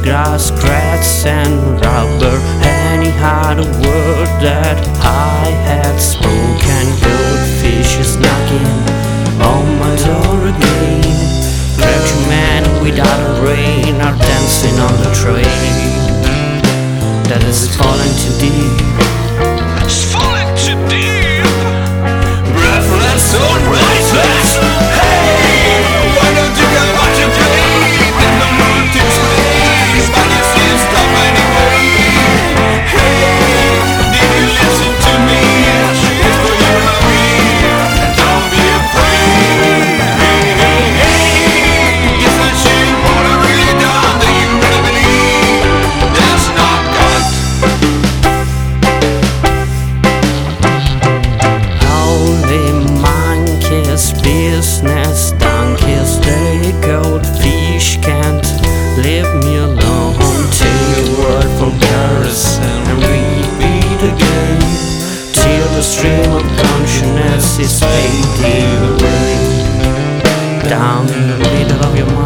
grass, grass and rubber. Any other word that I had spoken. Goldfish is knocking on my door again. Clergymen without a rain are dancing on the train that is falling too deep. It's falling too deep. Breathless or priceless. Hey, why don't you go watch it play? There's no more to explain, but you still stop anyway. Hey, did you listen to me? It's for you and me. Don't be afraid. Hey, hey, hey. Is that shit what I really done? Do you really believe there's not God? Holy monkeys, business donkeys, they goldfish can't leave me alone. Take a word from Harrison and repeat again till the stream of consciousness is fading away down in the middle of your mind.